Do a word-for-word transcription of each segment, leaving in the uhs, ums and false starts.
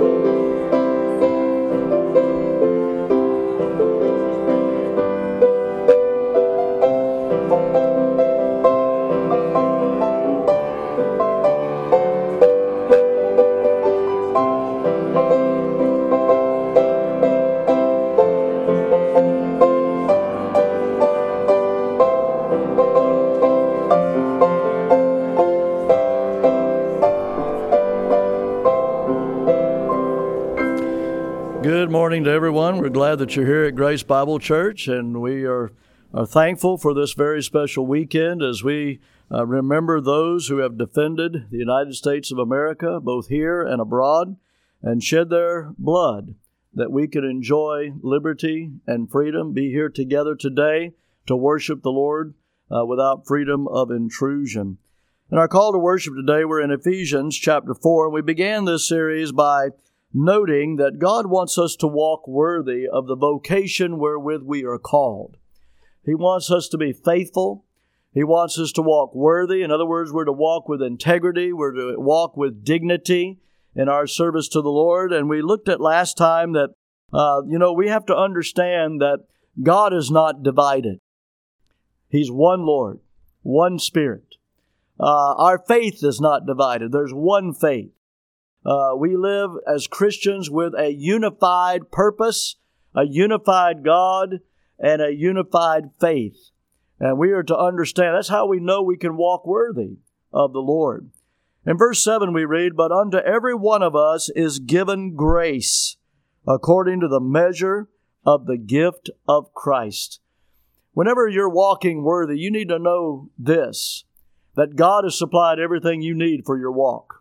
Good morning to everyone. We're glad that you're here at Grace Bible Church, and we are, are thankful for this very special weekend as we uh, remember those who have defended the United States of America, both here and abroad, and shed their blood that we could enjoy liberty and freedom, be here together today to worship the Lord uh, without freedom of intrusion. In our call to worship today, we're in Ephesians chapter four, and we began this series by noting that God wants us to walk worthy of the vocation wherewith we are called. He wants us to be faithful. He wants us to walk worthy. In other words, we're to walk with integrity. We're to walk with dignity in our service to the Lord. And we looked at last time that, uh, you know, we have to understand that God is not divided. He's one Lord, one Spirit. Uh, our faith is not divided. There's one faith. Uh, we live as Christians with a unified purpose, a unified God, and a unified faith. And we are to understand, that's how we know we can walk worthy of the Lord. In verse seven we read, "But unto every one of us is given grace, according to the measure of the gift of Christ." Whenever you're walking worthy, you need to know this, that God has supplied everything you need for your walk.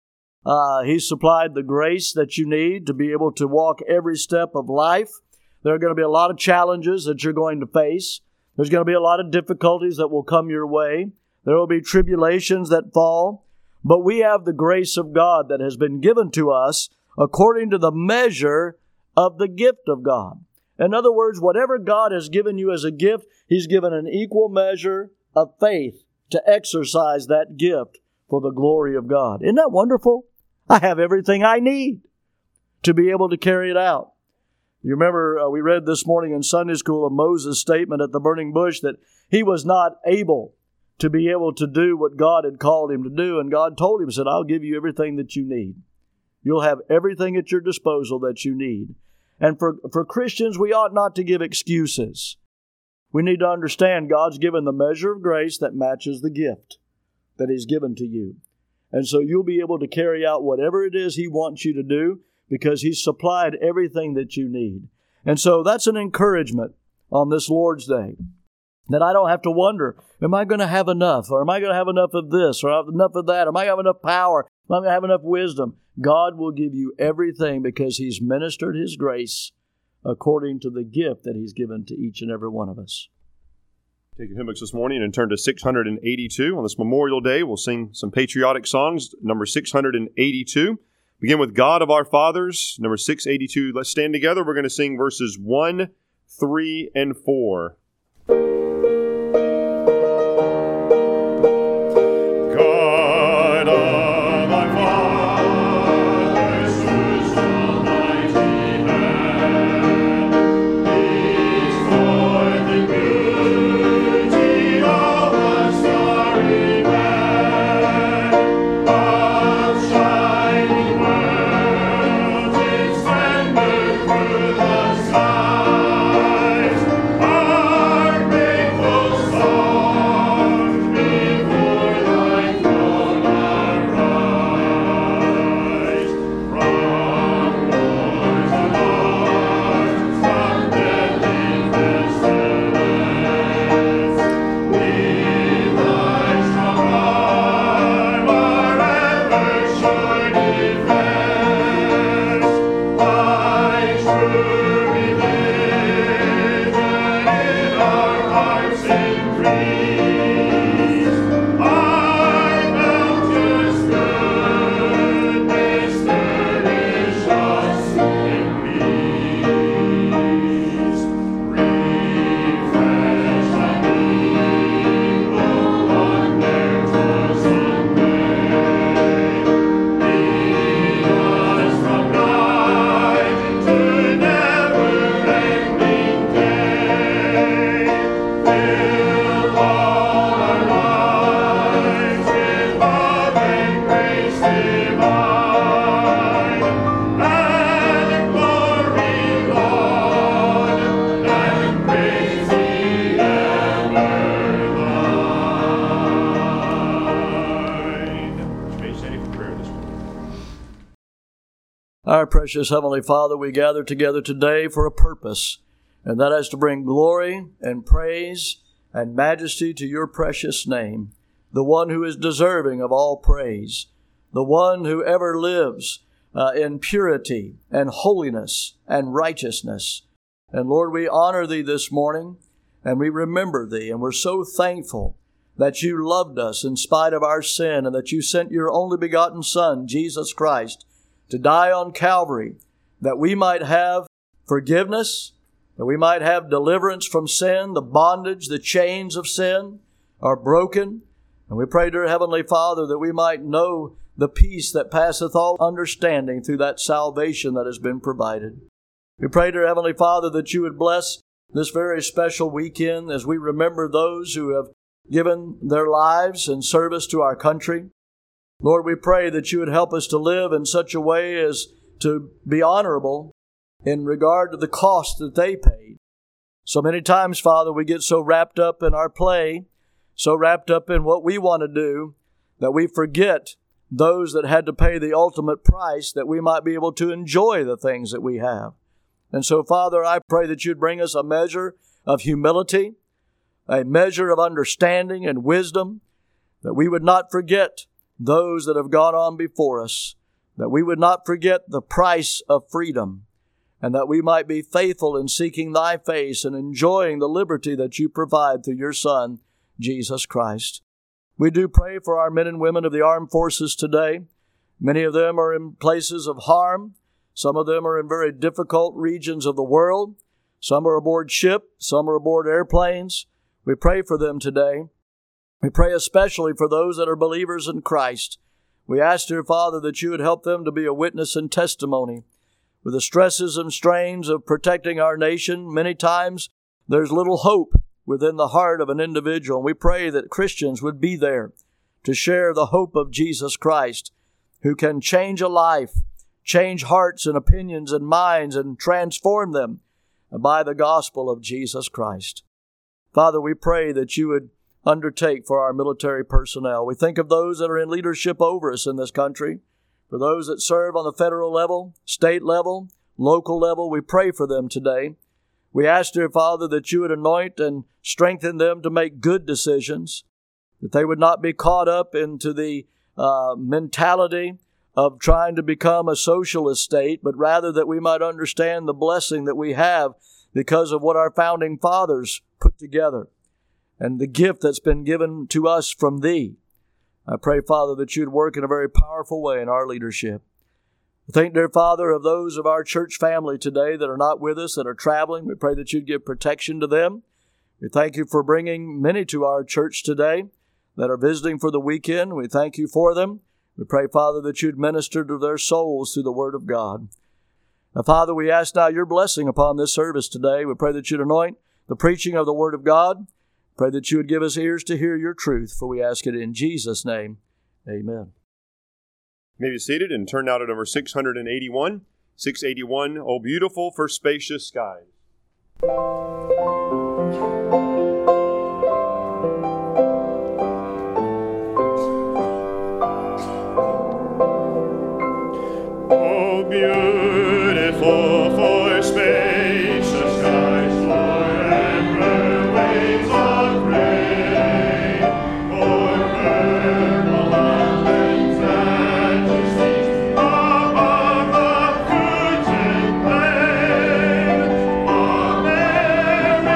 Uh, He's supplied the grace that you need to be able to walk every step of life. There are going to be a lot of challenges that you're going to face. There's going to be a lot of difficulties that will come your way. There will be tribulations that fall. But we have the grace of God that has been given to us according to the measure of the gift of God. In other words, whatever God has given you as a gift, He's given an equal measure of faith to exercise that gift for the glory of God. Isn't that wonderful? I have everything I need to be able to carry it out. You remember uh, we read this morning in Sunday school of Moses' statement at the burning bush that he was not able to be able to do what God had called him to do. And God told him, said, "I'll give you everything that you need. You'll have everything at your disposal that you need." And for, for Christians, we ought not to give excuses. We need to understand God's given the measure of grace that matches the gift that He's given to you. And so you'll be able to carry out whatever it is He wants you to do because He's supplied everything that you need. And so that's an encouragement on this Lord's Day, that I don't have to wonder, am I going to have enough? Or am I going to have enough of this? Or enough of that? Am I going to have enough power? Am I going to have enough wisdom? God will give you everything because He's ministered His grace according to the gift that He's given to each and every one of us. Take your hymn books this morning and turn to six hundred eighty-two. On this Memorial Day, we'll sing some patriotic songs, number six hundred eighty-two. Begin with God of Our Fathers, number six eighty-two. Let's stand together. We're going to sing verses one, three, and four. Through the skies, Our precious Heavenly Father, we gather together today for a purpose, and that is to bring glory and praise and majesty to your precious name, the one who is deserving of all praise, the one who ever lives uh, in purity and holiness and righteousness. And Lord, we honor Thee this morning, and we remember Thee, and we're so thankful that You loved us in spite of our sin, and that You sent Your only begotten Son, Jesus Christ, to die on Calvary, that we might have forgiveness, that we might have deliverance from sin. The bondage, the chains of sin are broken. And we pray, dear Heavenly Father, that we might know the peace that passeth all understanding through that salvation that has been provided. We pray, dear Heavenly Father, that You would bless this very special weekend as we remember those who have given their lives in service to our country. Lord, we pray that You would help us to live in such a way as to be honorable in regard to the cost that they paid. So many times, Father, we get so wrapped up in our play, so wrapped up in what we want to do, that we forget those that had to pay the ultimate price that we might be able to enjoy the things that we have. And so, Father, I pray that You'd bring us a measure of humility, a measure of understanding and wisdom, that we would not forget those that have gone on before us, that we would not forget the price of freedom, and that we might be faithful in seeking Thy face and enjoying the liberty that You provide through Your Son, Jesus Christ. We do pray for our men and women of the armed forces today. Many of them are in places of harm. Some of them are in very difficult regions of the world. Some are aboard ship. Some are aboard airplanes. We pray for them today. We pray especially for those that are believers in Christ. We ask, dear Father, that You would help them to be a witness and testimony. With the stresses and strains of protecting our nation, many times there's little hope within the heart of an individual. And we pray that Christians would be there to share the hope of Jesus Christ, who can change a life, change hearts and opinions and minds, and transform them by the gospel of Jesus Christ. Father, we pray that You would undertake for our military personnel. We think of those that are in leadership over us in this country. For those that serve on the federal level, state level, local level, we pray for them today. We ask, dear Father, that You would anoint and strengthen them to make good decisions, that they would not be caught up into the uh, mentality of trying to become a socialist state, but rather that we might understand the blessing that we have because of what our founding fathers put together and the gift that's been given to us from Thee. I pray, Father, that You'd work in a very powerful way in our leadership. I think, dear Father, of those of our church family today that are not with us, that are traveling. We pray that You'd give protection to them. We thank You for bringing many to our church today that are visiting for the weekend. We thank You for them. We pray, Father, that You'd minister to their souls through the Word of God. Now, Father, we ask now Your blessing upon this service today. We pray that You'd anoint the preaching of the Word of God. Pray that You would give us ears to hear Your truth, for we ask it in Jesus' name. Amen. You may be seated and turn now to number six hundred eighty-one. six eighty-one, Oh Beautiful for Spacious Skies. Oh, beautiful for spacious skies, forever waves of rain, for purple mountains majesties above the fruited plain, on every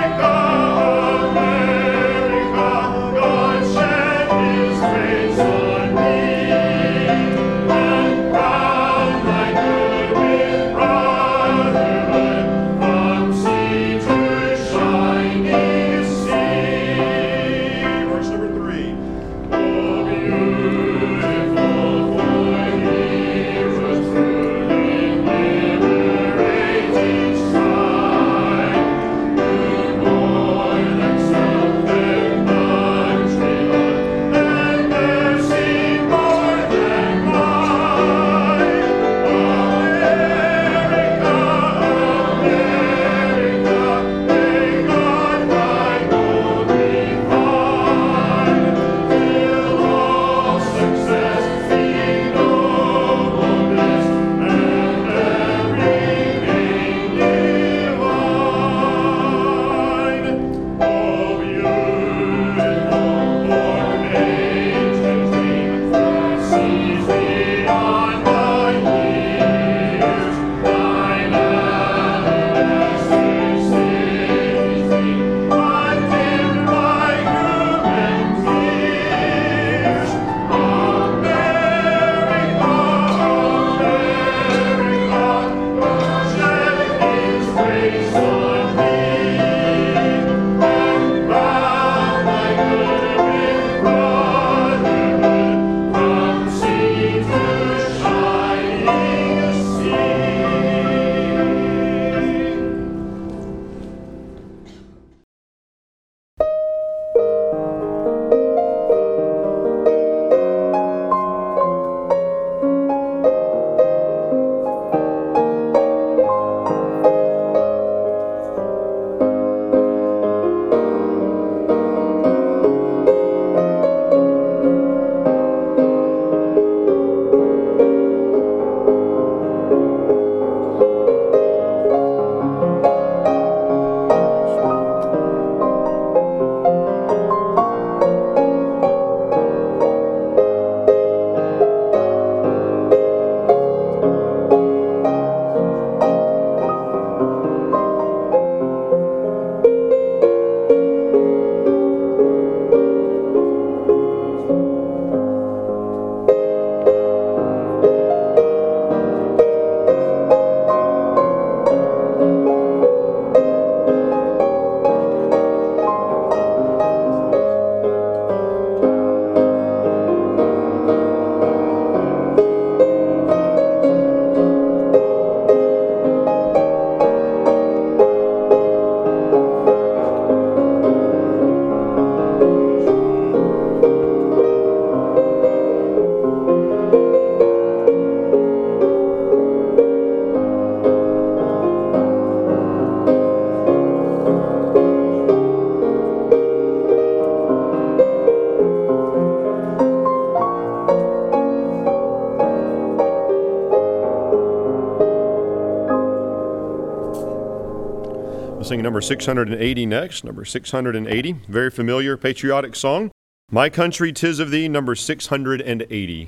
We'll sing number six hundred eighty next, number six hundred eighty. Very familiar patriotic song. My Country, 'Tis of Thee, number six hundred eighty.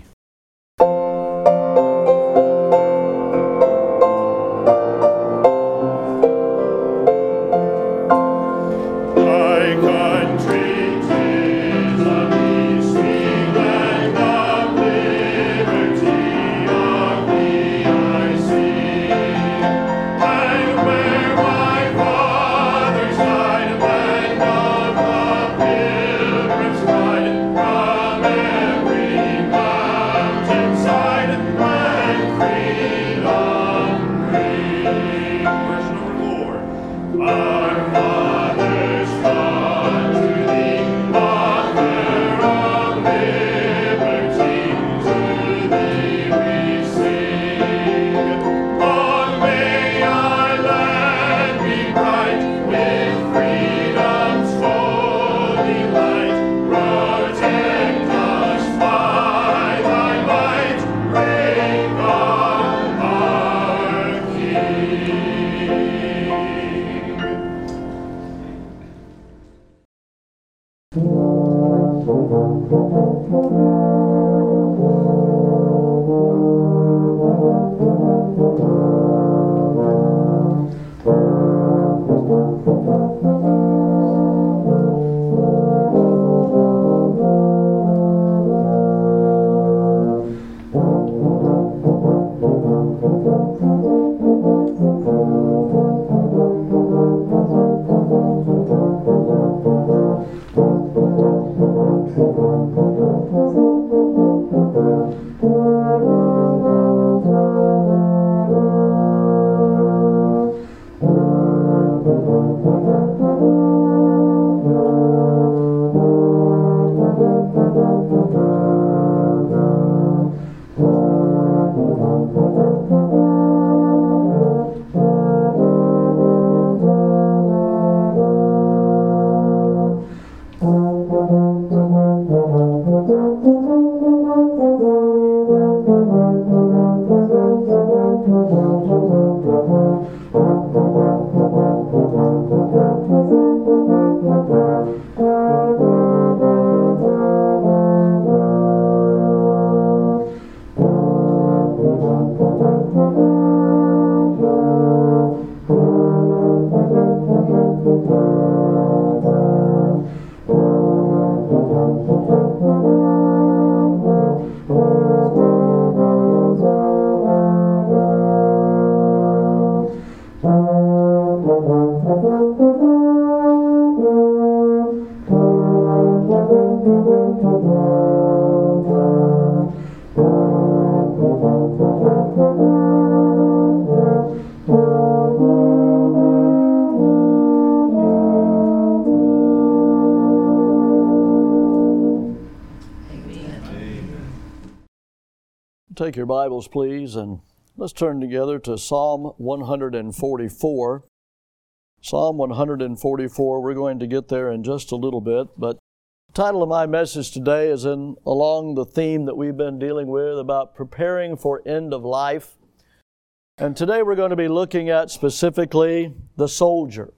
Take your Bibles, please, and let's turn together to Psalm one forty-four. Psalm one forty-four, we're going to get there in just a little bit, but the title of my message today is in along the theme that we've been dealing with about preparing for end of life. And today we're going to be looking at specifically the soldier,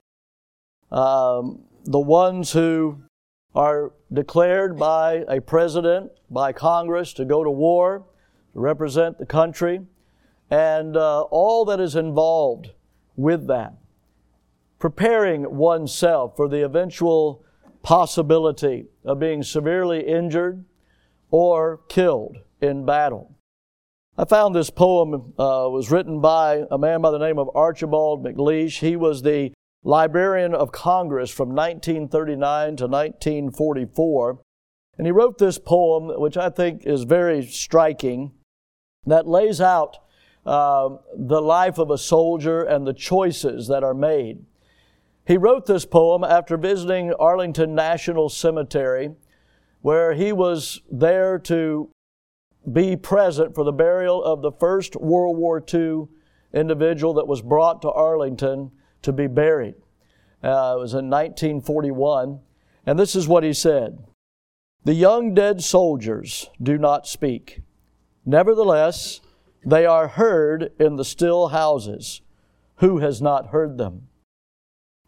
um, the ones who are declared by a president, by Congress, to go to war, to represent the country, and uh, all that is involved with that. Preparing oneself for the eventual possibility of being severely injured or killed in battle. I found this poem uh, was written by a man by the name of Archibald MacLeish. He was the Librarian of Congress from nineteen thirty-nine to nineteen forty-four. And he wrote this poem, which I think is very striking, that lays out uh, the life of a soldier and the choices that are made. He wrote this poem after visiting Arlington National Cemetery, where he was there to be present for the burial of the first World War Two individual that was brought to Arlington to be buried. Uh, it was in nineteen forty-one, and this is what he said: "The young dead soldiers do not speak. Nevertheless, they are heard in the still houses. Who has not heard them?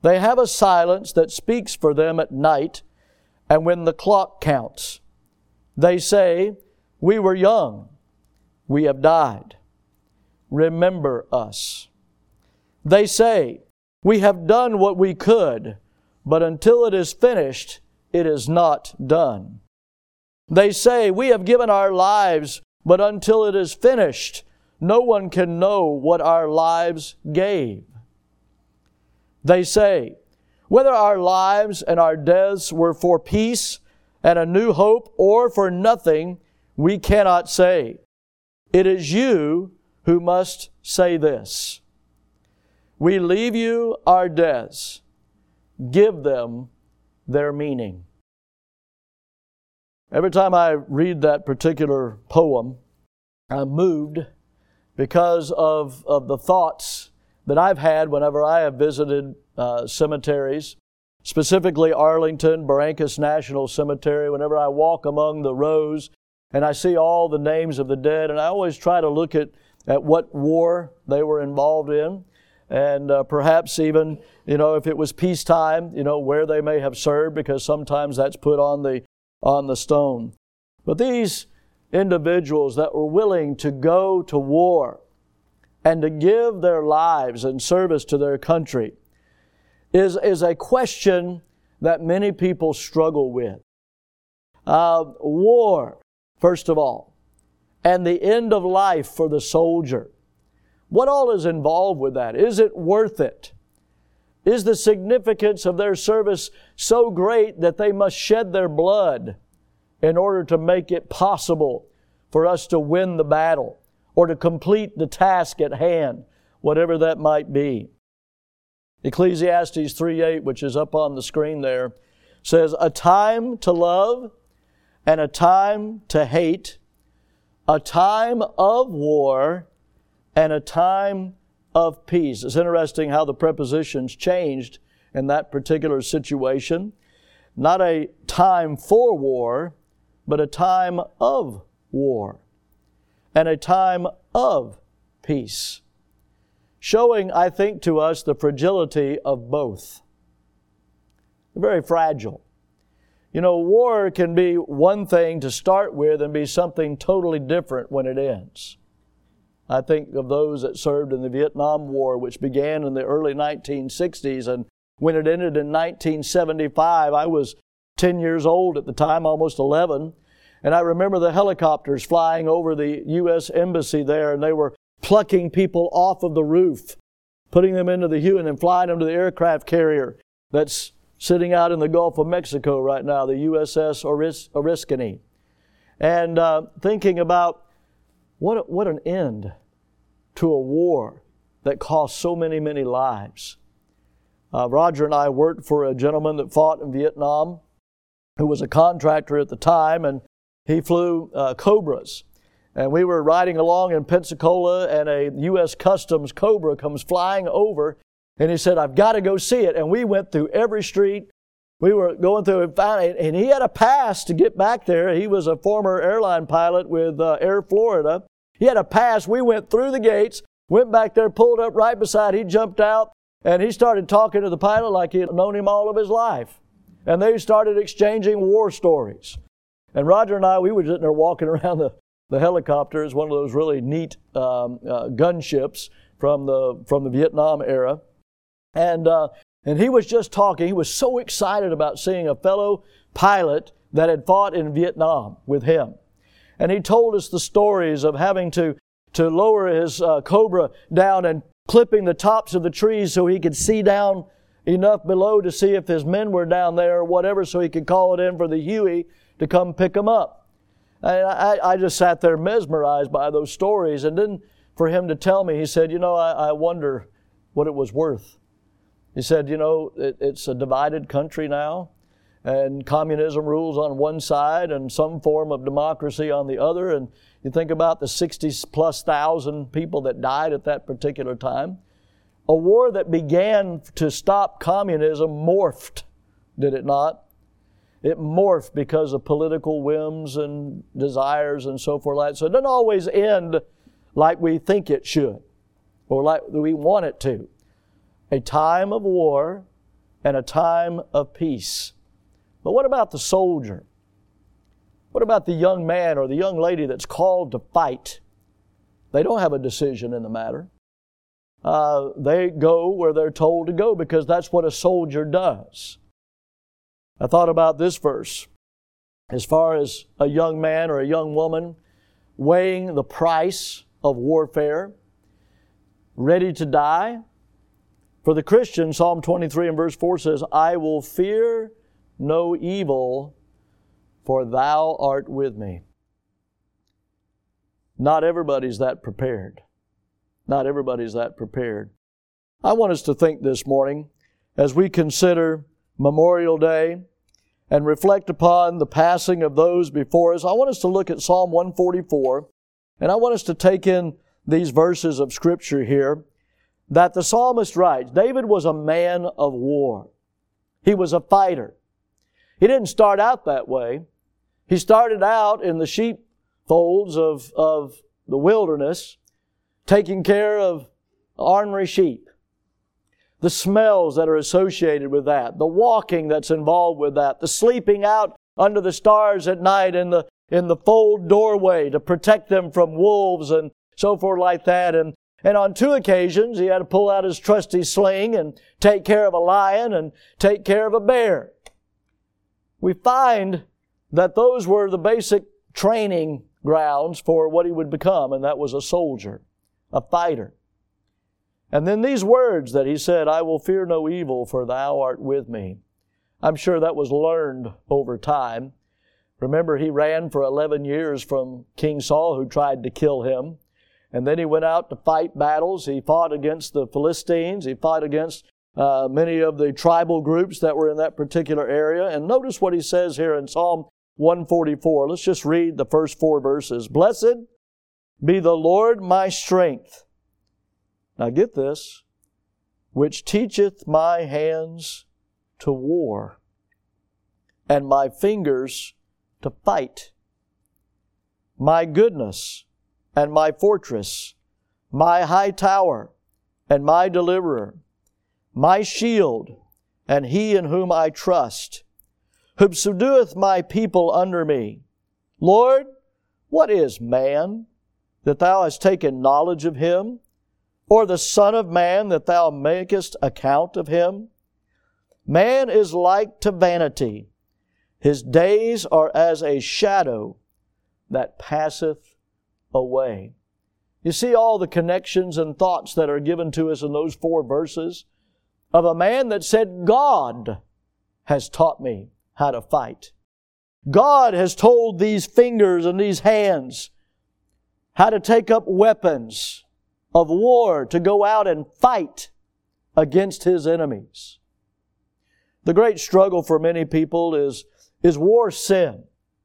They have a silence that speaks for them at night and when the clock counts. They say, we were young, we have died. Remember us. They say, we have done what we could, but until it is finished, it is not done. They say, we have given our lives, but until it is finished, no one can know what our lives gave. They say, whether our lives and our deaths were for peace and a new hope or for nothing, we cannot say. It is you who must say this. We leave you our deaths. Give them their meaning. Every time I read that particular poem, I'm moved because of, of the thoughts that I've had whenever I have visited uh, cemeteries, specifically Arlington, Barrancas National Cemetery, whenever I walk among the rows and I see all the names of the dead, and I always try to look at, at what war they were involved in, and uh, perhaps even, you know, if it was peacetime, you know, where they may have served, because sometimes that's put on the on the stone. But these individuals that were willing to go to war and to give their lives in service to their country is, is a question that many people struggle with. Uh, war, first of all, and the end of life for the soldier. What all is involved with that? Is it worth it? Is the significance of their service so great that they must shed their blood in order to make it possible for us to win the battle or to complete the task at hand, whatever that might be? Ecclesiastes three eight, which is up on the screen there, says, a time to love and a time to hate, a time of war and a time of peace. It's interesting how the prepositions changed in that particular situation. Not a time for war, but a time of war and a time of peace. Showing, I think, to us the fragility of both. Very fragile. You know, war can be one thing to start with and be something totally different when it ends. I think of those that served in the Vietnam War, which began in the early nineteen sixties, and when it ended in nineteen seventy-five, I was ten years old at the time, almost eleven, and I remember the helicopters flying over the U S Embassy there, and they were plucking people off of the roof, putting them into the Huey and flying them to the aircraft carrier that's sitting out in the Gulf of Mexico right now, the U S S Oris- Oriskany, and uh, thinking about what a, what an end to a war that cost so many, many lives. Uh, Roger and I worked for a gentleman that fought in Vietnam who was a contractor at the time, and he flew uh, Cobras. And we were riding along in Pensacola, and a U S Customs Cobra comes flying over, and he said, I've got to go see it. And we went through every street. We were going through and found it, and he had a pass to get back there. He was a former airline pilot with uh, Air Florida. He had a pass. We went through the gates, went back there, pulled up right beside. He jumped out, and he started talking to the pilot like he had known him all of his life. And they started exchanging war stories. And Roger and I, we were sitting there walking around the, the helicopter. It's one of those really neat um, uh, gunships from the from the Vietnam era. And uh, and he was just talking. He was so excited about seeing a fellow pilot that had fought in Vietnam with him. And he told us the stories of having to, to lower his uh, Cobra down and clipping the tops of the trees so he could see down enough below to see if his men were down there or whatever, so he could call it in for the Huey to come pick them up. And I, I just sat there mesmerized by those stories. And then for him to tell me, he said, you know, I, I wonder what it was worth. He said, you know, it, it's a divided country now, and communism rules on one side and some form of democracy on the other. And you think about the sixty plus thousand people that died at that particular time. A war that began to stop communism morphed, did it not? It morphed because of political whims and desires and so forth. So it doesn't always end like we think it should or like we want it to. A time of war and a time of peace. But what about the soldier? What about the young man or the young lady that's called to fight? They don't have a decision in the matter. Uh, they go where they're told to go because that's what a soldier does. I thought about this verse. As far as a young man or a young woman weighing the price of warfare, ready to die. For the Christian, Psalm twenty-three and verse four says, I will fear no evil, for Thou art with me. Not everybody's that prepared. Not everybody's that prepared. I want us to think this morning as we consider Memorial Day and reflect upon the passing of those before us. I want us to look at Psalm one forty-four, and I want us to take in these verses of Scripture here that the psalmist writes. David was a man of war. He was a fighter. He didn't start out that way. He started out in the sheepfolds of, of the wilderness, taking care of ornery sheep. The smells that are associated with that, the walking that's involved with that, the sleeping out under the stars at night in the in the fold doorway to protect them from wolves and so forth like that. And, and on two occasions, he had to pull out his trusty sling and take care of a lion and take care of a bear. We find that those were the basic training grounds for what he would become, and that was a soldier, a fighter. And then these words that he said, I will fear no evil, for Thou art with me. I'm sure that was learned over time. Remember, he ran for eleven years from King Saul, who tried to kill him. And then he went out to fight battles. He fought against the Philistines. He fought against uh, many of the tribal groups that were in that particular area. And notice what he says here in Psalm one forty-four. Let's just read the first four verses. Blessed be the Lord my strength. Now get this, which teacheth my hands to war, and my fingers to fight. My goodness and my fortress, my high tower and my deliverer, my shield and he in whom I trust, who subdueth my people under me. Lord, what is man, that Thou hast taken knowledge of him? Or the Son of Man, that Thou makest account of him? Man is like to vanity. His days are as a shadow that passeth away. You see all the connections and thoughts that are given to us in those four verses of a man that said, God has taught me how to fight. God has told these fingers and these hands how to take up weapons of war to go out and fight against his enemies. The great struggle for many people is, is war sin?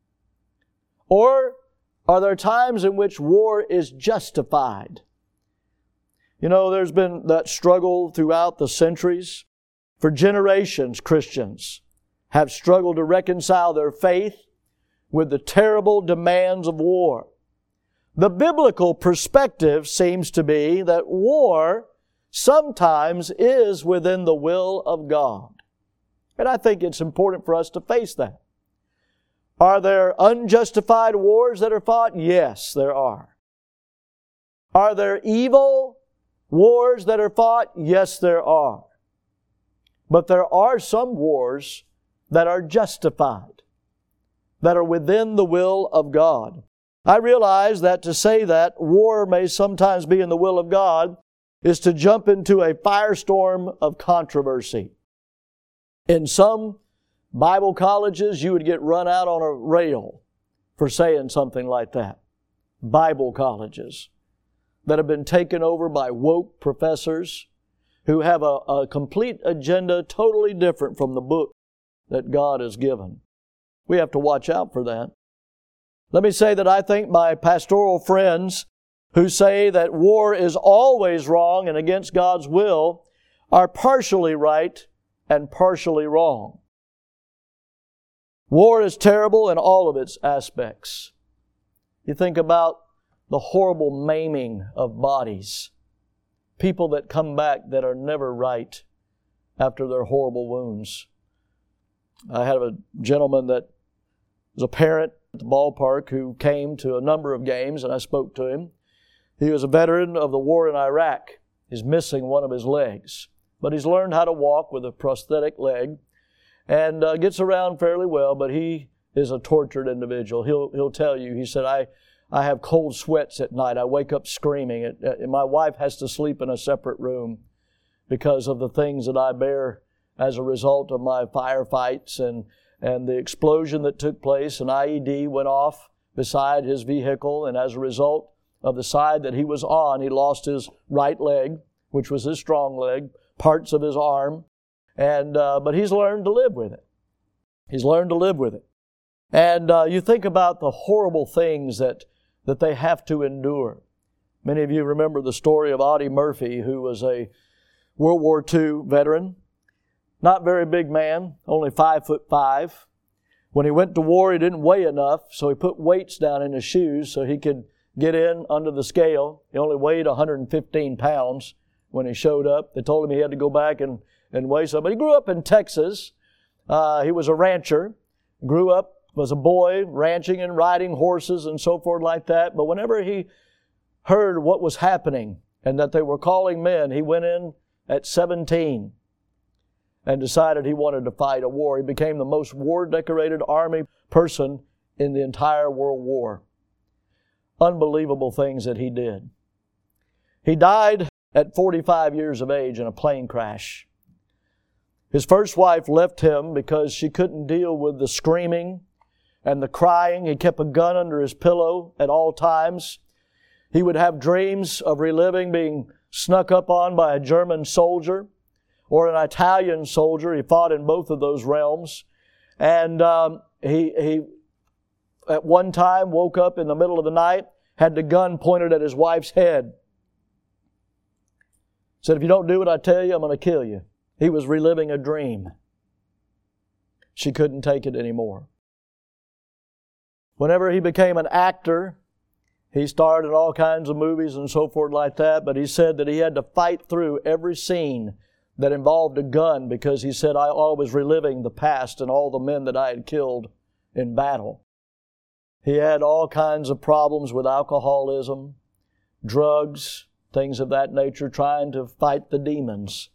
Or are there times in which war is justified? You know, there's been that struggle throughout the centuries. For generations, Christians have struggled to reconcile their faith with the terrible demands of war. The biblical perspective seems to be that war sometimes is within the will of God. And I think it's important for us to face that. Are there unjustified wars that are fought? Yes, there are. Are there evil wars that are fought? Yes, there are. But there are some wars that are justified, that are within the will of God. I realize that to say that war may sometimes be in the will of God is to jump into a firestorm of controversy. In some Bible colleges, you would get run out on a rail for saying something like that. Bible colleges that have been taken over by woke professors who have a, a complete agenda totally different from the book that God has given. We have to watch out for that. Let me say that I think my pastoral friends who say that war is always wrong and against God's will are partially right and partially wrong. War is terrible in all of its aspects. You think about the horrible maiming of bodies. People that come back that are never right. after their horrible wounds. I had a gentleman that was a parent at the ballpark who came to a number of games, and I spoke to him. He was a veteran of the war in Iraq. He's missing one of his legs, but he's learned how to walk with a prosthetic leg and uh, gets around fairly well, but he is a tortured individual. He'll he'll tell you, he said, I, I have cold sweats at night. I wake up screaming. It, uh, my wife has to sleep in a separate room because of the things that I bear as a result of my firefights and, and the explosion that took place. An I E D went off beside his vehicle, and as a result of the side that he was on, he lost his right leg, which was his strong leg, parts of his arm, and uh, but he's learned to live with it. He's learned to live with it. And uh, you think about the horrible things that, that they have to endure. Many of you remember the story of Audie Murphy, who was a World War Two veteran. Not very big man, only five foot five. When he went to war, he didn't weigh enough, so he put weights down in his shoes so he could get in under the scale. He only weighed one hundred fifteen pounds when he showed up. They told him he had to go back and, and weigh something. But he grew up in Texas. Uh, he was a rancher. Grew up, was a boy, ranching and riding horses and so forth like that. But whenever he heard what was happening and that they were calling men, he went in at seventeen and decided he wanted to fight a war. He became the most war-decorated Army person in the entire World War. Unbelievable things that he did. He died at forty-five years of age in a plane crash. His first wife left him because she couldn't deal with the screaming and the crying. He kept a gun under his pillow at all times. He would have dreams of reliving being snuck up on by a German soldier or an Italian soldier. He fought in both of those realms. And um, he, he, at one time, woke up in the middle of the night, had the gun pointed at his wife's head. Said, if you don't do what I tell you, I'm going to kill you. He was reliving a dream. She couldn't take it anymore. Whenever he became an actor, he starred in all kinds of movies and so forth like that, but he said that he had to fight through every scene that involved a gun because he said, I always reliving the past and all the men that I had killed in battle. He had all kinds of problems with alcoholism, drugs, things of that nature, trying to fight the demons.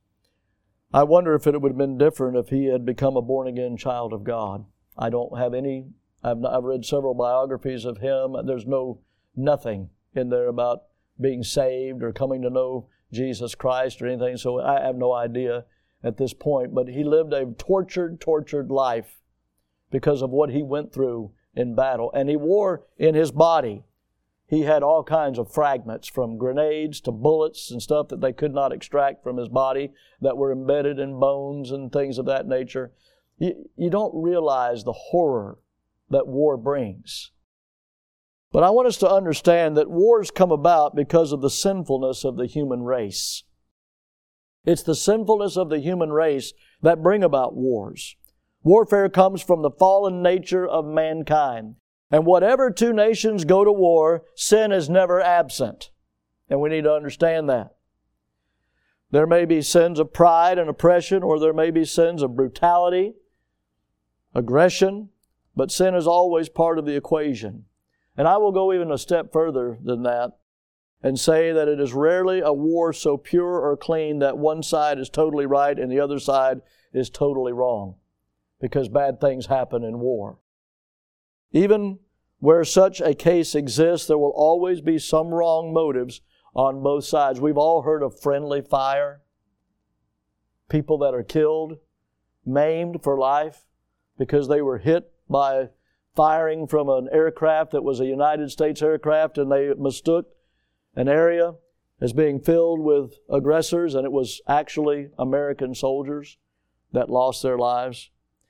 I wonder if it would have been different if he had become a born-again child of God. I don't have any, I've, not, I've read several biographies of him. There's no, nothing in there about being saved or coming to know Jesus Christ or anything, so I have no idea at this point. But he lived a tortured, tortured life because of what he went through in battle. And he wore in his body, he had all kinds of fragments from grenades to bullets and stuff that they could not extract from his body that were embedded in bones and things of that nature. You, you don't realize the horror that war brings. But I want us to understand that wars come about because of the sinfulness of the human race. It's the sinfulness of the human race that bring about wars. Warfare comes from the fallen nature of mankind. And whatever two nations go to war, sin is never absent. And we need to understand that. There may be sins of pride and oppression, or there may be sins of brutality, aggression, but sin is always part of the equation. And I will go even a step further than that and say that it is rarely a war so pure or clean that one side is totally right and the other side is totally wrong, because bad things happen in war. Even where such a case exists, there will always be some wrong motives on both sides. We've all heard of friendly fire. People that are killed, maimed for life because they were hit by firing from an aircraft that was a United States aircraft, and they mistook an area as being filled with aggressors, and it was actually American soldiers that lost their lives.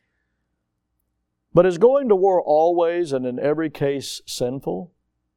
But is going to war always and in every case sinful?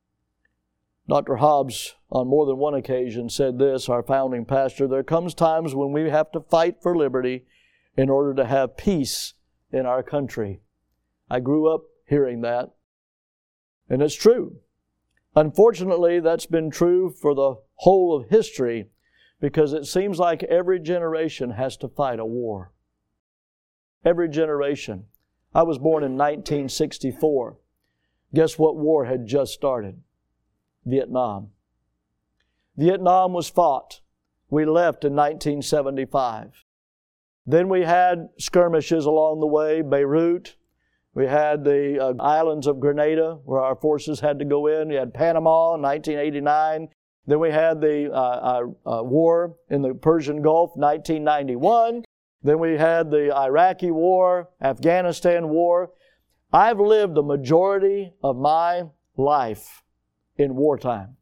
Doctor Hobbes, on more than one occasion, said this, our founding pastor, there comes times when we have to fight for liberty in order to have peace in our country. I grew up hearing that, and it's true. Unfortunately, that's been true for the whole of history, because it seems like every generation has to fight a war. Every generation. I was born in nineteen sixty-four. Guess what war had just started? Vietnam. Vietnam was fought. We left in nineteen seventy-five. Then we had skirmishes along the way, Beirut. We had the uh, islands of Grenada, where our forces had to go in. We had Panama in nineteen eighty-nine. Then we had the uh, uh, uh, war in the Persian Gulf, nineteen ninety-one. Then we had the Iraqi war, Afghanistan war. I've lived the majority of my life in wartime.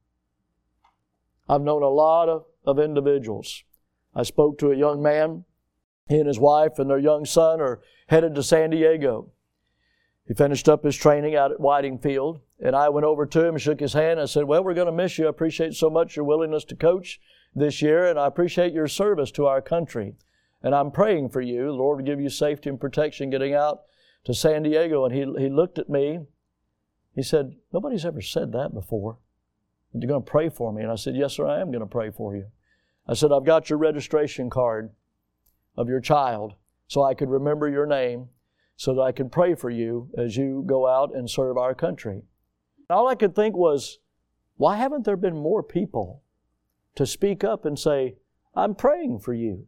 I've known a lot of, of individuals. I spoke to a young man. He and his wife and their young son are headed to San Diego. He finished up his training out at Whiting Field, and I went over to him and shook his hand. I said, well, we're going to miss you. I appreciate so much your willingness to coach this year, and I appreciate your service to our country. And I'm praying for you. The Lord will give you safety and protection getting out to San Diego. And he, he looked at me. He said, nobody's ever said that before. You're going to pray for me. And I said, yes, sir, I am going to pray for you. I said, I've got your registration card of your child so I could remember your name so that I could pray for you as you go out and serve our country. All I could think was, why haven't there been more people to speak up and say, I'm praying for you?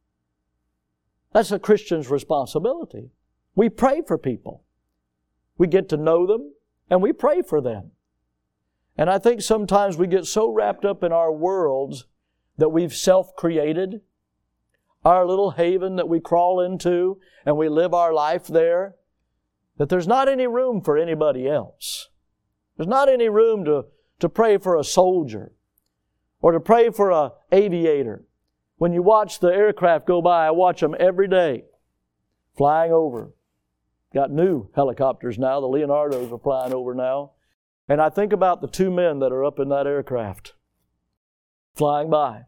That's a Christian's responsibility. We pray for people. We get to know them and we pray for them. And I think sometimes we get so wrapped up in our worlds that we've self-created, our little haven that we crawl into and we live our life there, that there's not any room for anybody else. There's not any room to, to pray for a soldier or to pray for an aviator. When you watch the aircraft go by, I watch them every day flying over. Got new helicopters now. The Leonardos are flying over now. And I think about the two men that are up in that aircraft flying by.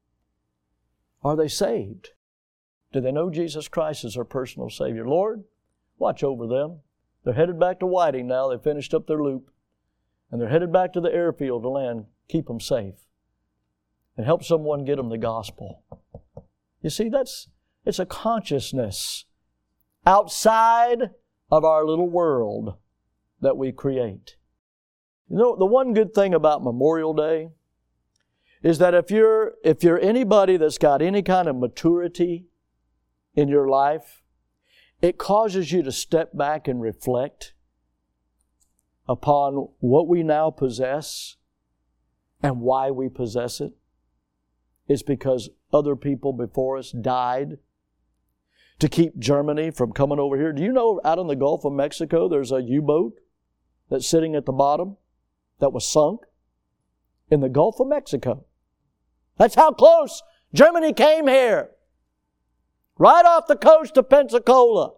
Are they saved? Do they know Jesus Christ as their personal Savior? Lord, watch over them. They're headed back to Whiting now. They finished up their loop. And they're headed back to the airfield to land. Keep them safe. And help someone get them the gospel. You see, that's it's a consciousness outside of our little world that we create. You know, the one good thing about Memorial Day is that if you're if you're anybody that's got any kind of maturity in your life, it causes you to step back and reflect upon what we now possess and why we possess it. It's because other people before us died to keep Germany from coming over here. Do you know out in the Gulf of Mexico there's a U-boat that's sitting at the bottom that was sunk in the Gulf of Mexico? That's how close Germany came here. Right off the coast of Pensacola.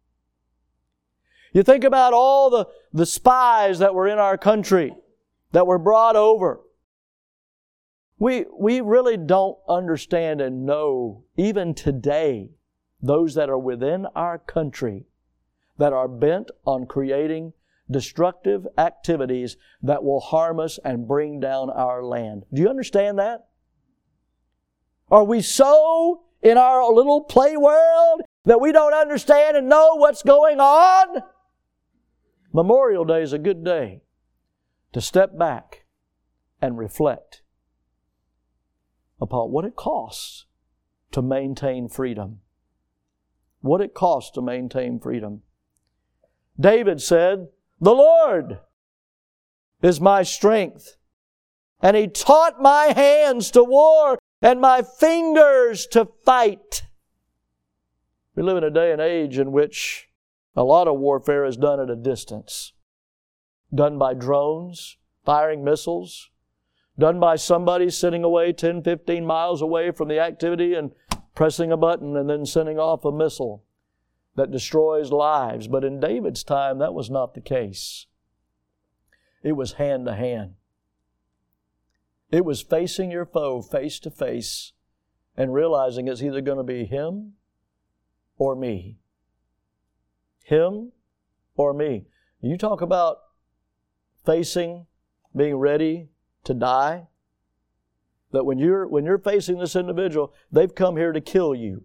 You think about all the, the spies that were in our country that were brought over. We, we really don't understand and know, even today, those that are within our country that are bent on creating destructive activities that will harm us and bring down our land. Do you understand that? Are we so in our little play world that we don't understand and know what's going on? Memorial Day is a good day to step back and reflect upon what it costs to maintain freedom. What it costs to maintain freedom. David said, "The Lord is my strength, and He taught my hands to war and my fingers to fight." We live in a day and age in which a lot of warfare is done at a distance. Done by drones, firing missiles, done by somebody sitting away ten, fifteen miles away from the activity and pressing a button and then sending off a missile that destroys lives. But in David's time, that was not the case. It was hand to hand. It was facing your foe face to face and realizing it's either going to be him or me. Him or me. You talk about facing, being ready to die. that when you're, when you're facing this individual, they've come here to kill you.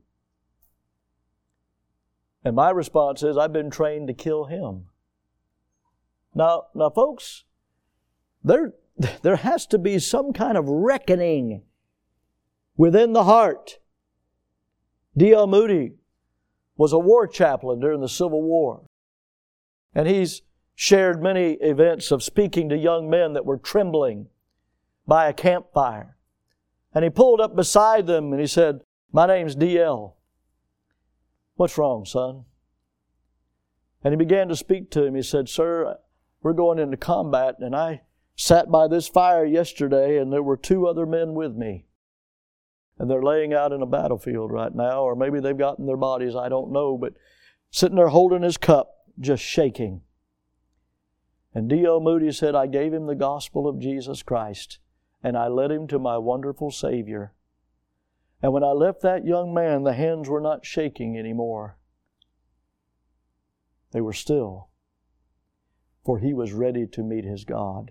And my response is, I've been trained to kill him. Now, now folks, there, there has to be some kind of reckoning within the heart. D L Moody was a war chaplain during the Civil War. And he's shared many events of speaking to young men that were trembling by a campfire. And he pulled up beside them and he said, "My name's D L. What's wrong, son?" And he began to speak to him. He said, "Sir, we're going into combat, and I sat by this fire yesterday, and there were two other men with me. And they're laying out in a battlefield right now, or maybe they've gotten their bodies, I don't know, but sitting there holding his cup, just shaking." And D L Moody said, "I gave him the gospel of Jesus Christ, and I led him to my wonderful Savior. And when I left that young man, the hands were not shaking anymore. They were still, for he was ready to meet his God."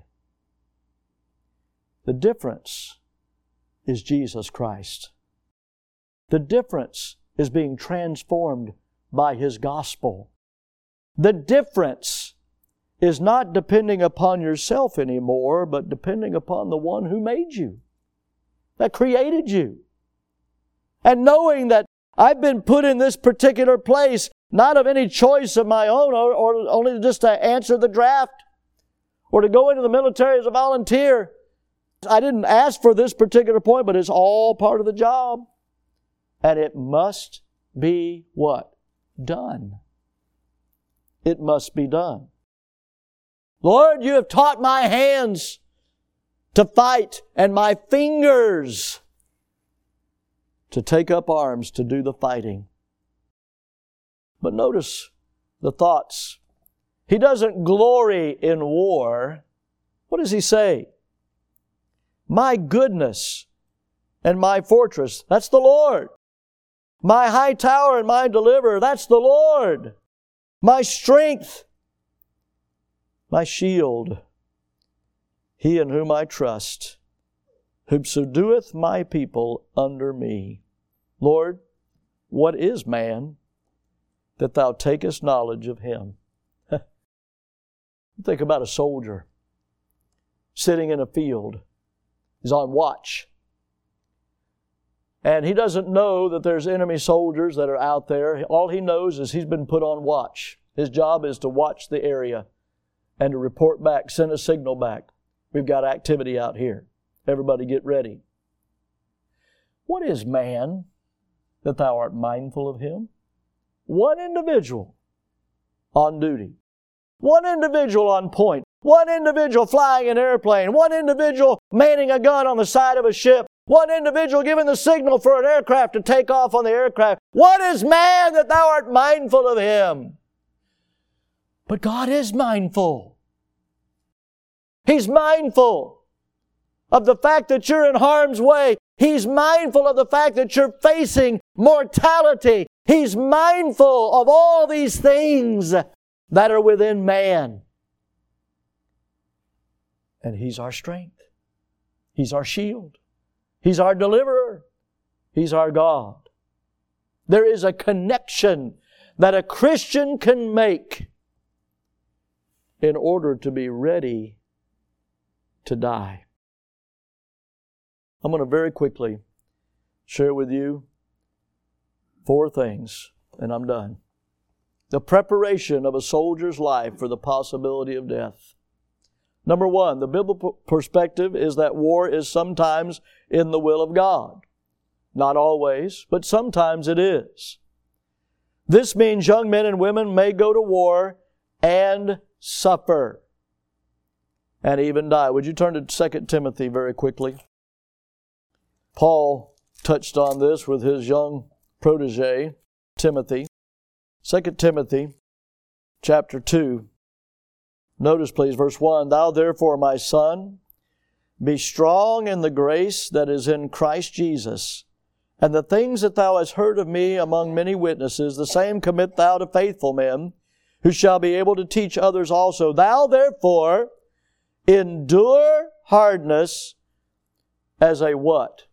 The difference is Jesus Christ. The difference is being transformed by His gospel. The difference is not depending upon yourself anymore, but depending upon the one who made you, that created you. And knowing that I've been put in this particular place, not of any choice of my own, or, or only just to answer the draft, or to go into the military as a volunteer. I didn't ask for this particular point, but it's all part of the job. And it must be what? Done. It must be done. "Lord, you have taught my hands to fight and my fingers to take up arms to do the fighting." But notice the thoughts. He doesn't glory in war. What does he say? "My goodness and my fortress," that's the Lord. "My high tower and my deliverer," that's the Lord. "My strength, my shield, He in whom I trust, who subdueth my people under me. Lord, what is man that Thou takest knowledge of him?" Think about a soldier sitting in a field. He's on watch. And he doesn't know that there's enemy soldiers that are out there. All he knows is he's been put on watch. His job is to watch the area and to report back, send a signal back. "We've got activity out here. Everybody get ready." What is man that Thou art mindful of him? One individual on duty. One individual on point. One individual flying an airplane. One individual manning a gun on the side of a ship. One individual giving the signal for an aircraft to take off on the aircraft. What is man that Thou art mindful of him? But God is mindful. He's mindful of the fact that you're in harm's way. He's mindful of the fact that you're facing mortality. He's mindful of all these things that are within man. And He's our strength. He's our shield. He's our deliverer. He's our God. There is a connection that a Christian can make in order to be ready to die. I'm going to very quickly share with you four things, and I'm done. The preparation of a soldier's life for the possibility of death. Number one, the biblical perspective is that war is sometimes in the will of God. Not always, but sometimes it is. This means young men and women may go to war and suffer and even die. Would you turn to Second Timothy very quickly? Paul touched on this with his young protege, Timothy. Second Timothy chapter two. Notice please verse one. "Thou therefore, my son, be strong in the grace that is in Christ Jesus. And the things that thou hast heard of me among many witnesses, the same commit thou to faithful men, who shall be able to teach others also. Thou therefore endure hardness as a what?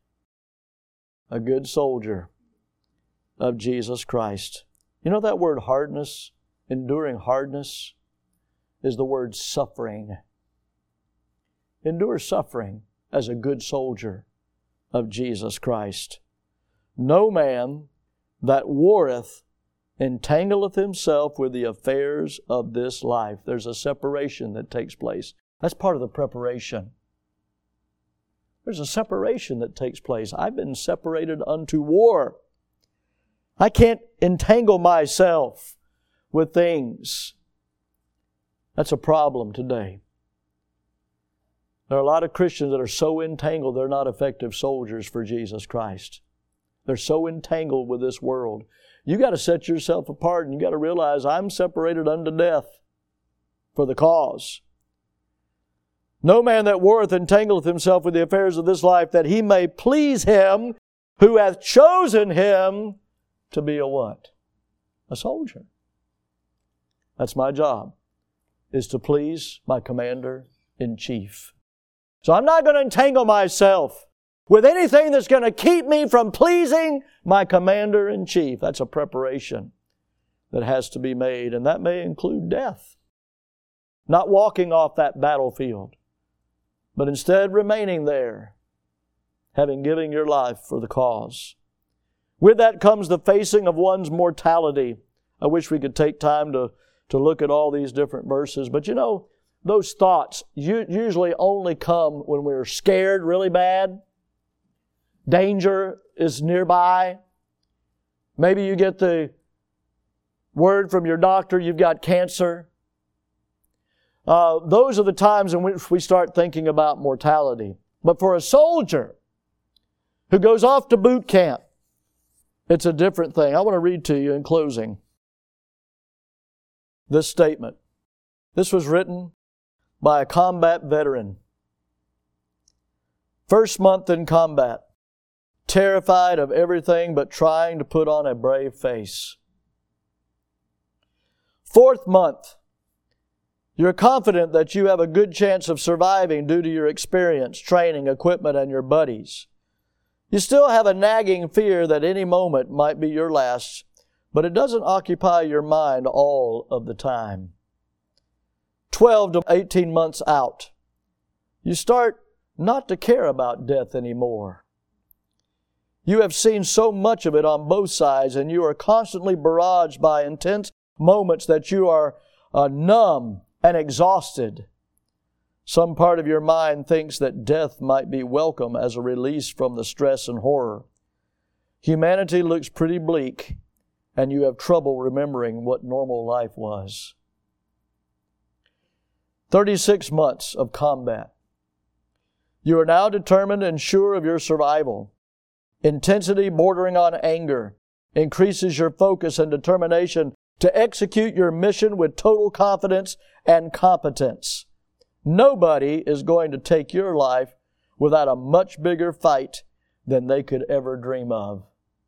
A good soldier of Jesus Christ. You know that word hardness, enduring hardness, is the word suffering. Endure suffering as a good soldier of Jesus Christ. No man that warreth entangleth himself with the affairs of this life. There's a separation that takes place. That's part of the preparation. There's a separation that takes place. I've been separated unto war. I can't entangle myself with things. That's a problem today. There are a lot of Christians that are so entangled they're not effective soldiers for Jesus Christ. They're so entangled with this world. You got to set yourself apart and you got to realize I'm separated unto death for the cause. No man that warreth entangleth himself with the affairs of this life, that he may please Him who hath chosen him to be a what? A soldier. That's my job, is to please my Commander-in-Chief. So I'm not going to entangle myself with anything that's going to keep me from pleasing my Commander-in-Chief. That's a preparation that has to be made, and that may include death. Not walking off that battlefield, but instead remaining there, having given your life for the cause. With that comes the facing of one's mortality. I wish we could take time to, to look at all these different verses, but you know, those thoughts usually only come when we're scared really bad. Danger is nearby. Maybe you get the word from your doctor you've got cancer. Uh, those are the times in which we start thinking about mortality. But for a soldier who goes off to boot camp, it's a different thing. I want to read to you in closing this statement. This was written by a combat veteran. First month in combat, terrified of everything but trying to put on a brave face. Fourth month, you're confident that you have a good chance of surviving due to your experience, training, equipment, and your buddies. You still have a nagging fear that any moment might be your last, but it doesn't occupy your mind all of the time. twelve to eighteen months out, you start not to care about death anymore. You have seen so much of it on both sides, and you are constantly barraged by intense moments that you are uh, numb and exhausted. Some part of your mind thinks that death might be welcome as a release from the stress and horror. Humanity looks pretty bleak, and you have trouble remembering what normal life was. thirty-six months of combat. You are now determined and sure of your survival. Intensity bordering on anger increases your focus and determination to execute your mission with total confidence and competence. Nobody is going to take your life without a much bigger fight than they could ever dream of.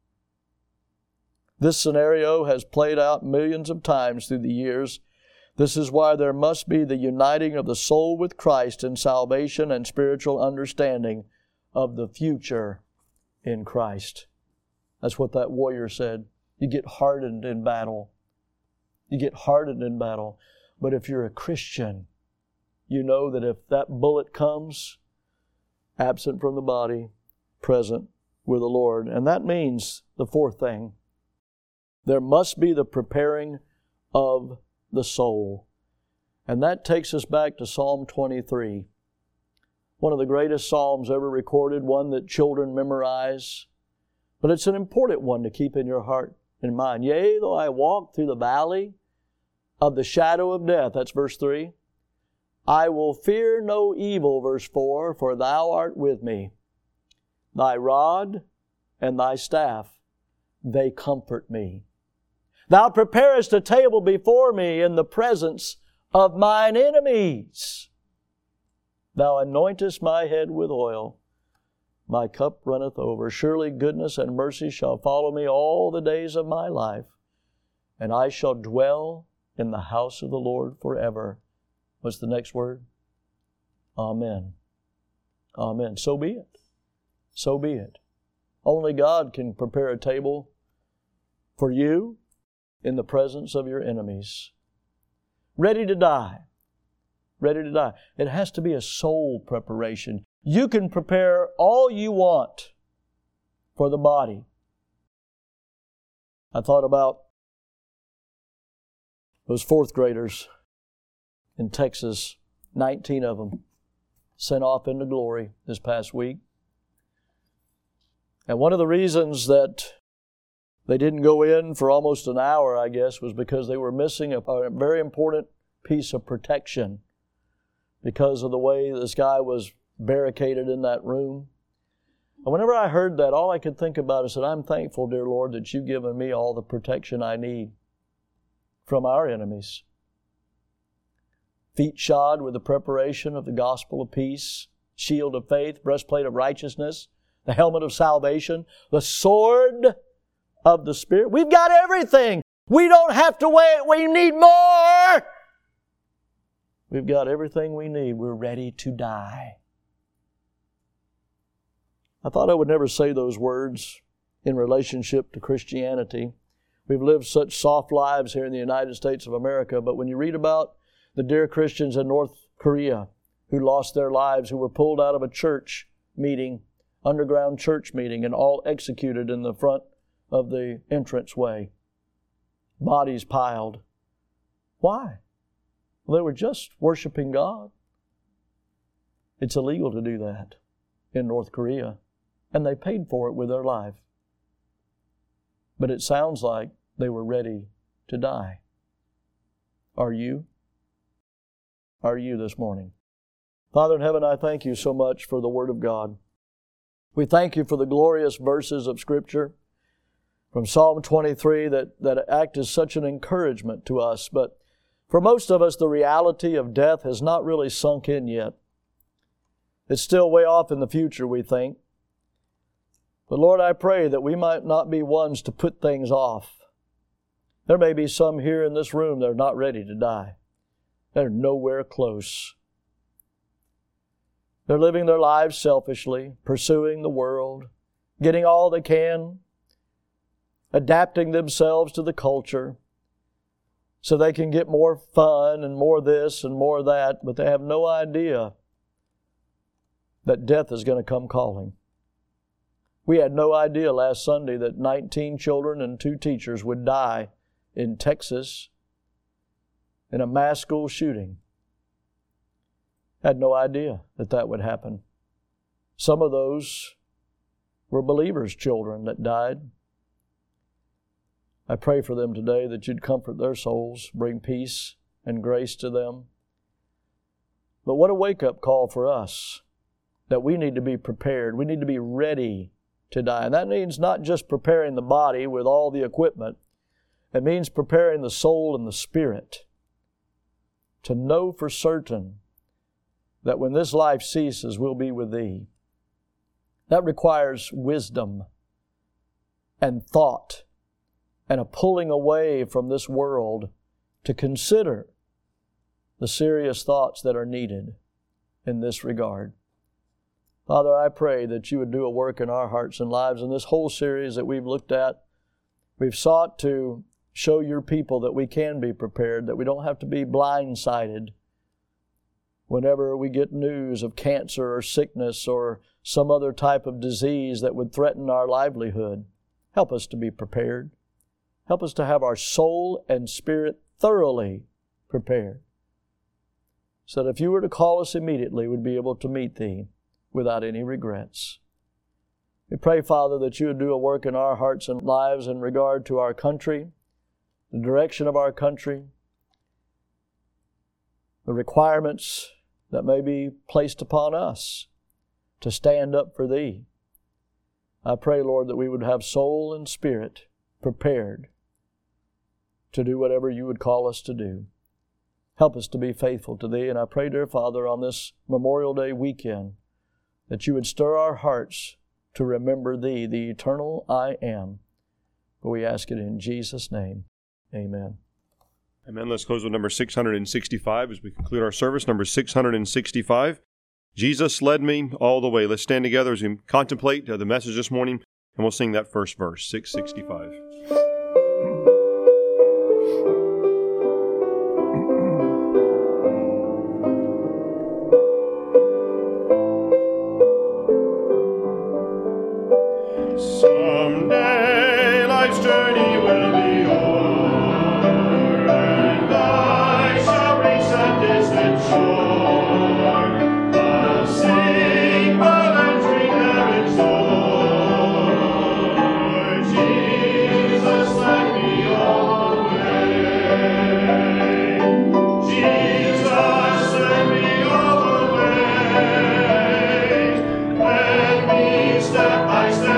This scenario has played out millions of times through the years. This is why there must be the uniting of the soul with Christ in salvation and spiritual understanding of the future in Christ. That's what that warrior said. You get hardened in battle. You get hardened in battle. But if you're a Christian, you know that if that bullet comes, absent from the body, present with the Lord. And that means the fourth thing. There must be the preparing of the soul. And that takes us back to Psalm twenty-three. One of the greatest psalms ever recorded, one that children memorize. But it's an important one to keep in your heart and mind. Yea, though I walk through the valley of the shadow of death, that's verse three, I will fear no evil, verse four, for Thou art with me. Thy rod and Thy staff, they comfort me. Thou preparest a table before me in the presence of mine enemies. Thou anointest my head with oil. My cup runneth over. Surely goodness and mercy shall follow me all the days of my life, and I shall dwell in the house of the Lord forever. What's the next word? Amen. Amen. So be it. so be it. Only God can prepare a table for you in the presence of your enemies. Ready to die. Ready to die. It has to be a soul preparation. You can prepare all you want for the body. I thought about those fourth graders in Texas, nineteen of them, sent off into glory this past week. And one of the reasons that they didn't go in for almost an hour, I guess, was because they were missing a, a very important piece of protection because of the way this guy was barricaded in that room. And whenever I heard that, all I could think about is that I'm thankful, dear Lord, that you've given me all the protection I need from our enemies. Feet shod with the preparation of the gospel of peace, shield of faith, breastplate of righteousness, the helmet of salvation, the sword of the Spirit. We've got everything. We don't have to wait. We need more. We've got everything we need. We're ready to die. I thought I would never say those words in relationship to Christianity. We've lived such soft lives here in the United States of America, but when you read about the dear Christians in North Korea who lost their lives, who were pulled out of a church meeting, underground church meeting, and all executed in the front of the entranceway, bodies piled. Why? Well, they were just worshiping God. It's illegal to do that in North Korea, and they paid for it with their life. But it sounds like they were ready to die. Are you? Are you this morning? Father in heaven, I thank you so much for the Word of God. We thank you for the glorious verses of Scripture from Psalm twenty-three that, that act as such an encouragement to us. But for most of us, the reality of death has not really sunk in yet. It's still way off in the future, we think. But Lord, I pray that we might not be ones to put things off. There may be some here in this room that are not ready to die. They're nowhere close. They're living their lives selfishly, pursuing the world, getting all they can, adapting themselves to the culture so they can get more fun and more this and more that, but they have no idea that death is going to come calling. We had no idea last Sunday that nineteen children and two teachers would die in Texas in a mass school shooting. Had no idea that that would happen. Some of those were believers' children that died. I pray for them today that you'd comfort their souls, bring peace and grace to them. But what a wake-up call for us, that we need to be prepared. We need to be ready to die. And that means not just preparing the body with all the equipment. It means preparing the soul and the spirit to know for certain that when this life ceases, we'll be with Thee. That requires wisdom and thought and a pulling away from this world to consider the serious thoughts that are needed in this regard. Father, I pray that you would do a work in our hearts and lives. In this whole series that we've looked at, we've sought to show your people that we can be prepared, that we don't have to be blindsided whenever we get news of cancer or sickness or some other type of disease that would threaten our livelihood. Help us to be prepared. Help us to have our soul and spirit thoroughly prepared, so that if you were to call us immediately, we'd be able to meet Thee without any regrets. We pray, Father, that you would do a work in our hearts and lives in regard to our country, the direction of our country, the requirements that may be placed upon us to stand up for Thee. I pray, Lord, that we would have soul and spirit prepared to do whatever you would call us to do. Help us to be faithful to Thee. And I pray, dear Father, on this Memorial Day weekend, that you would stir our hearts to remember Thee, the eternal I Am. For we ask it in Jesus' name. Amen. Amen. Let's close with number six hundred sixty-five as we conclude our service. Number six hundred sixty-five. Jesus led me all the way. Let's stand together as we contemplate uh, the message this morning, and we'll sing that first verse, six sixty-five. Someday life's journey will be o'er, and I shall reach that distant shore. I'll sing while I drink heaven's door. Jesus led me all the way. Jesus led me all the way. Led me step by step.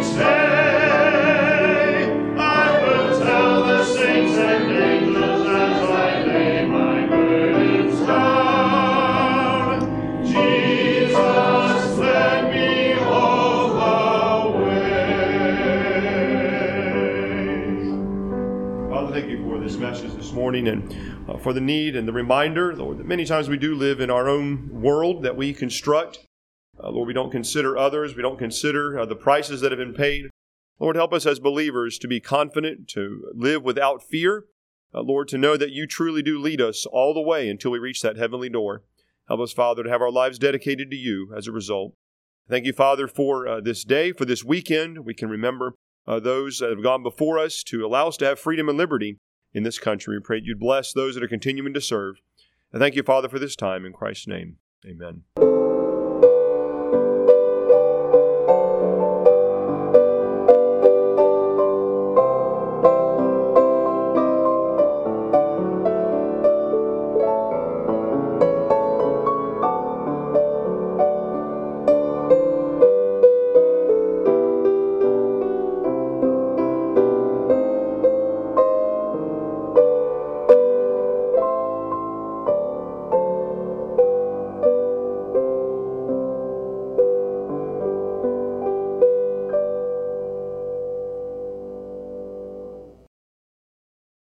This morning and uh, for the need and the reminder, Lord, that many times we do live in our own world that we construct. Uh, Lord, we don't consider others. We don't consider uh, the prices that have been paid. Lord, help us as believers to be confident, to live without fear. Uh, Lord, to know that you truly do lead us all the way until we reach that heavenly door. Help us, Father, to have our lives dedicated to you as a result. Thank you, Father, for uh, this day, for this weekend. We can remember uh, those that have gone before us to allow us to have freedom and liberty in this country. We pray you'd bless those that are continuing to serve. And thank you, Father, for this time. In Christ's name, amen.